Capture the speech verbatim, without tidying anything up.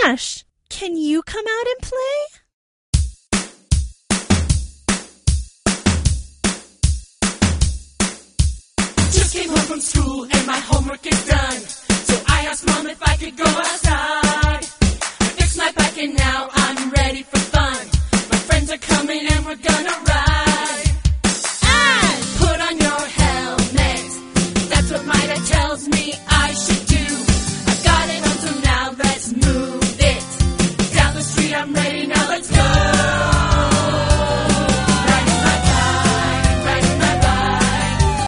Ash, can you come out and play? Just came home from school and my homework is done. So I asked Mom if I could go outside. I fixed my bike and now I'm ready for fun. My friends are coming and we're gonna ride.